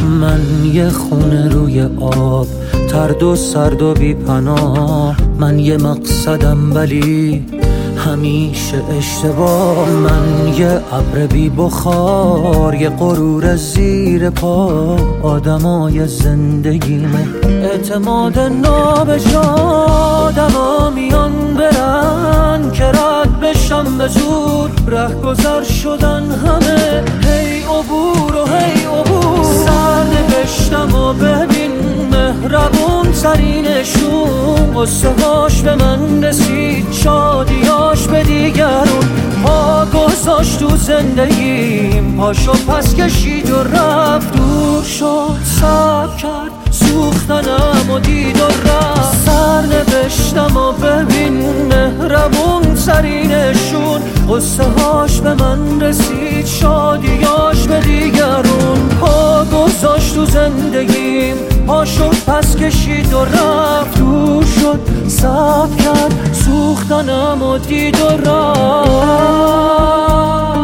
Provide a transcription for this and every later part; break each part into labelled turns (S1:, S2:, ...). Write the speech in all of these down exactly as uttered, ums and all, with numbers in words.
S1: من یه خونه روی آب، ترد و سرد و بی پناه. من یه مقصدم ولی همیشه اشتباه. من یه ابر بی بخار، یه غرور زیر پا. آدمای زندگیمه اعتماد نابجا. آدما میان برن که رد بشم به زور. ره گذر شدن همه، هی عبور و هی عبور. سر نوشتم و ببین مهربون ترینشون. قصه هاش به من رسید، شادیاش به دیگرون. پا گذاشت تو زندگیم، پاشو پس کشید و رفت. دور شد صبر کرد، سوختنم و دید و رفت. سر نوشتم و ببین مهربون ترینشون. قصه هاش به من رسید، شادیاش به دیگرون. پا گذاشت تو زندگیم، پاشو پس کشید و رفت. دور شد صبر کرد، سوختنم و دید و رفت.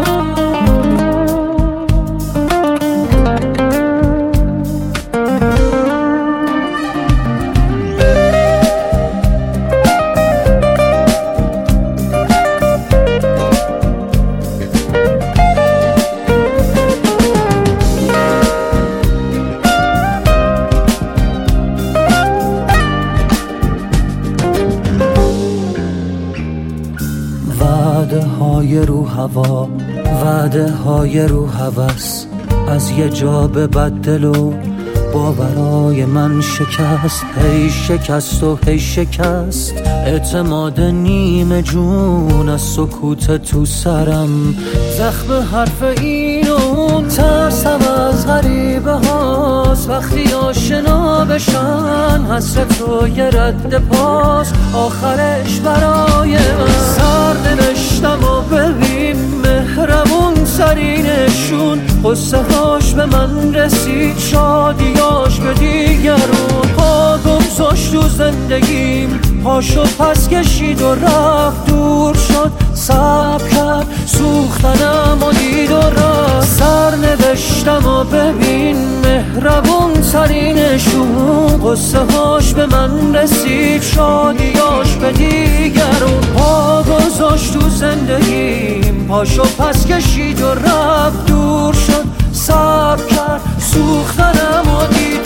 S1: وعده های رو هوا، وعده های رو هوس. از یه جا به بدل و باورای من شکست. هی شکست و هی شکست. اعتماد نیمه جون از سکوت تو سرم. زخم حرف این و اون، ترسم از غریبه هاست. وقتی آشنا بشن حسرت و یه رد پاس. آخرش برای من سر نوشتم و ببین مهربون ترینشون. قصه هاش به من رسید، شادیاش به دیگرون. پا گذاشت تو زندگیم، پاشو پس کشید و رفت. دور شد صبر کرد، سوختنم و دید و رفت. سر نوشتم و ببین مهربون ترینشون. قصه هاش به من رسید، شادیاش به دیگرون. پا گذاشت تو زندگیم، پاشو پس کشید و رفت. دور شد صبر کرد، سوختنم و دید